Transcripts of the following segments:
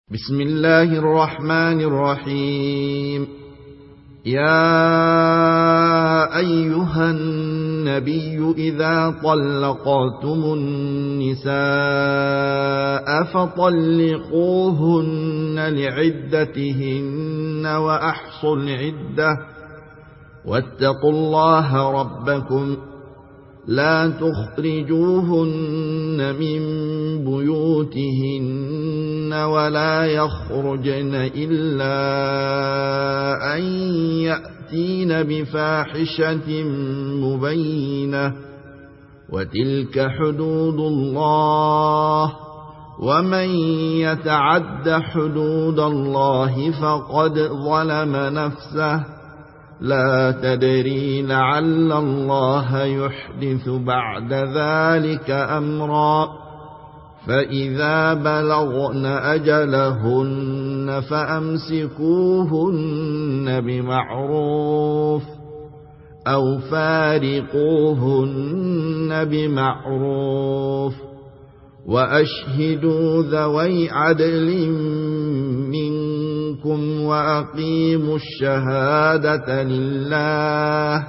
بسم الله الرحمن الرحيم. يا أيها النبي إذا طلقتم النساء فطلقوهن لعدتهن وأحصوا العدة واتقوا الله ربكم لا تخرجوهن من بيوتهن ولا يخرجن إلا أن يأتين بفاحشة مبينة وتلك حدود الله ومن يتعد حدود الله فقد ظلم نفسه لا تدري لعل الله يحدث بعد ذلك أمرا فإذا بلغن أجلهن فأمسكوهن بمعروف أو فارقوهن بمعروف وأشهدوا ذوي عدل منكم وأقيموا الشهادة لله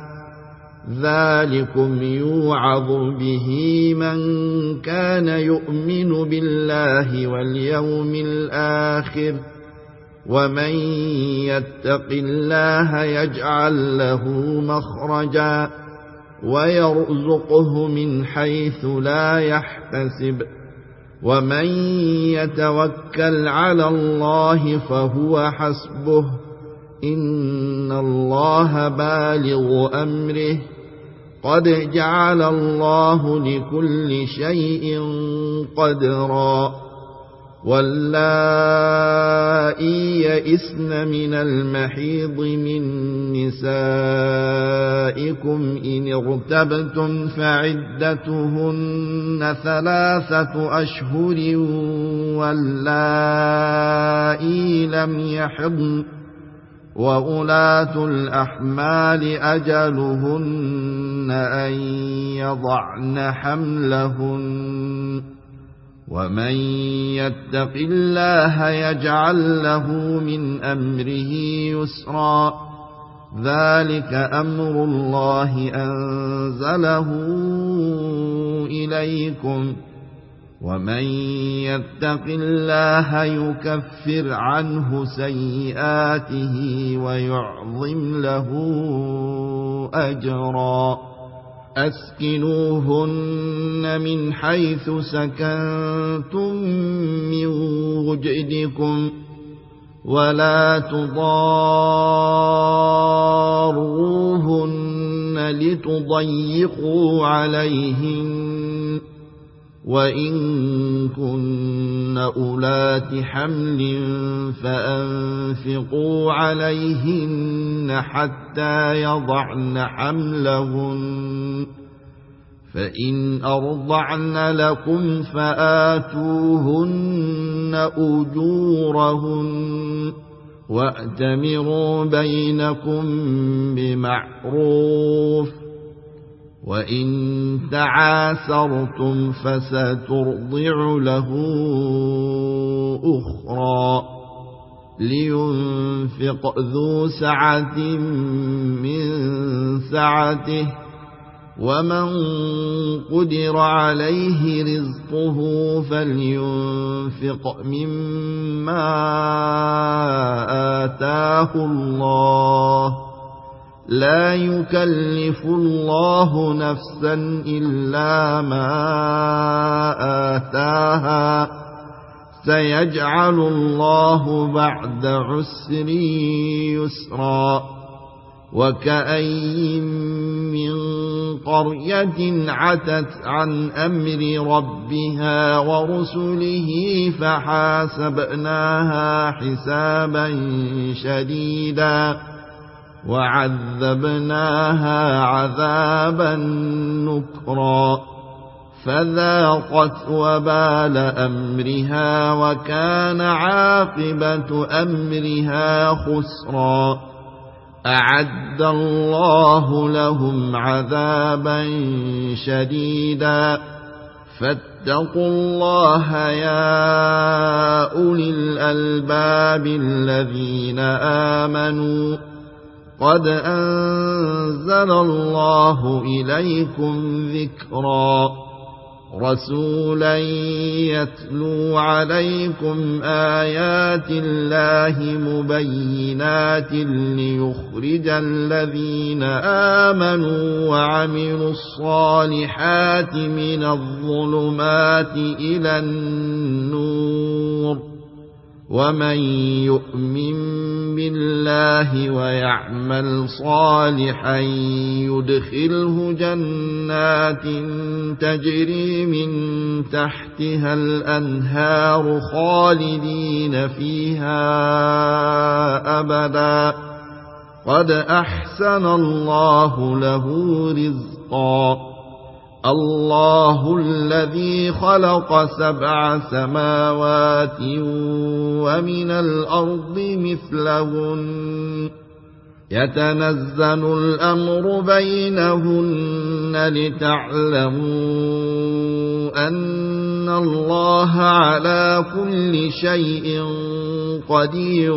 ذلكم يوعظ به من كان يؤمن بالله واليوم الآخر ومن يتق الله يجعل له مخرجا ويرزقه من حيث لا يحتسب ومن يتوكل على الله فهو حسبه إن الله بالغ أمره قد جعل الله لكل شيء قدرا واللائي يئسن من المحيض من نسائكم إن ارتبتم فعدتهن 3 أشهر واللائي لم يحضن وأولاة الأحمال أجلهن أن يضعن حملهن ومن يتق الله يجعل له من أمره يسرا ذلك أمر الله أنزله إليكم ومن يتق الله يكفر عنه سيئاته ويعظم له أجرا أسكنوهن من حيث سكنتم من وجدكم ولا تضاروهن لتضيقوا عليهن وإن كن أولات حمل فأنفقوا عليهن حتى يضعن حملهن فإن أرضعن لكم فآتوهن أجورهن وأتمروا بينكم بمعروف وإن تعاسرتم فسترضع له أخرى لينفق ذو سعة من سعته ومن قدر عليه رزقه فلينفق مما آتاه الله لا يكلف الله نفسا إلا ما آتاها سيجعل الله بعد عسر يسرا وكأين من قرية عتت عن أمر ربها ورسله فحاسبناها حسابا شديدا وعذبناها عذابا نكرا فذاقت وبال أمرها وكان عاقبة أمرها خسرا أعد الله لهم عذابا شديدا فاتقوا الله يا أولي الألباب الذين آمنوا قد أنزل الله إليكم ذكرا رسولا يتلو عليكم آيات الله مبينات ليخرج الذين آمنوا وعملوا الصالحات من الظلمات إلى النور ومن يؤمن بالله ويعمل صالحا يدخله جنات تجري من تحتها الأنهار خالدين فيها أبدا قد أحسن الله له رزقا الله الذي خلق 7 سماوات ومن الأرض مثلهن يتنزل الأمر بينهن لتعلموا أن الله على كل شيء قدير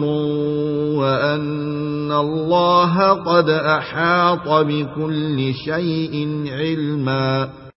وأن الله قد أحاط بكل شيء علما